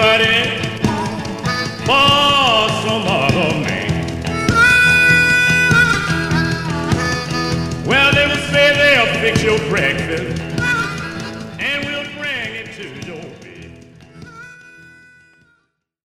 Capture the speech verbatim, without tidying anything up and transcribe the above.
nobody for some other man. Well, they will say they'll fix your breakfast